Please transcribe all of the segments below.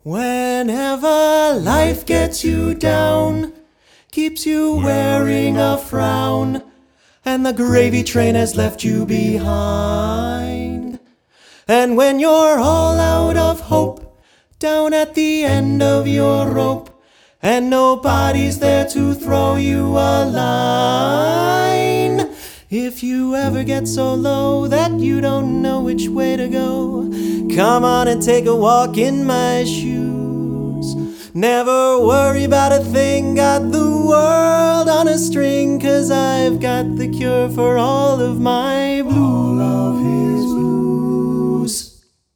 Whenever life gets you down, keeps you wearing a frown, and the gravy train has left you behind. And when you're all out of hope, down at the end of your rope, and nobody's there to throw you a line. If you ever get so low that you don't know which way to go, come on and take a walk in my shoes. Never worry about a thing, got the world on a string, 'cause I've got the cure for all of my blues. All of his blues.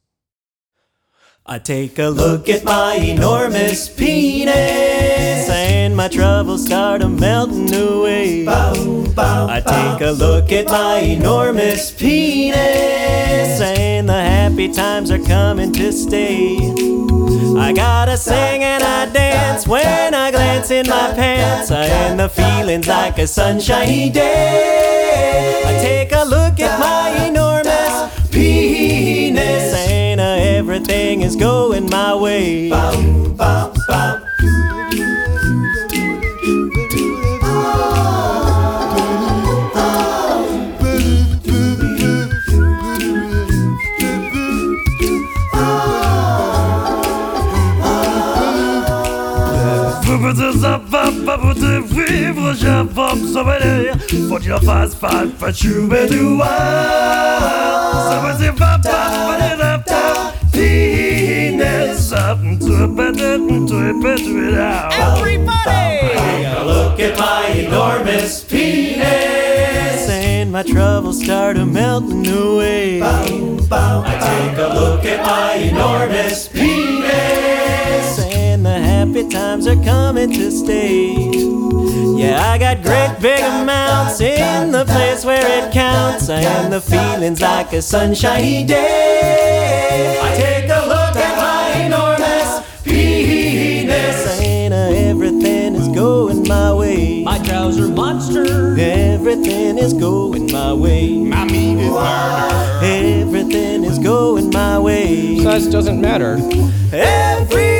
I take a look at my enormous penis, and my troubles start a-melting away. I take a look at my enormous penis, and the happy times are coming to stay. I gotta sing and I dance when I glance in my pants, and the feeling's like a sunshiny day. I take a look at my enormous penis, and everything is going my way. Vivre, j'informe son bonheur. Faut qu'il en fasse pas, pas chouber du ça va dire papa, penis up to it out. Everybody! Take a look at my enormous penis, and my troubles start a-melting away. I take a look at my enormous penis, and the happy times are coming to stay. Yeah, I got great big amounts in the place where it counts, and the feeling's like a sunshiny day. I take a look at my enormous penis, and everything is going my way. My trouser monster, everything is going my way. my meat is murder. Everything is going my way. Size doesn't matter. Every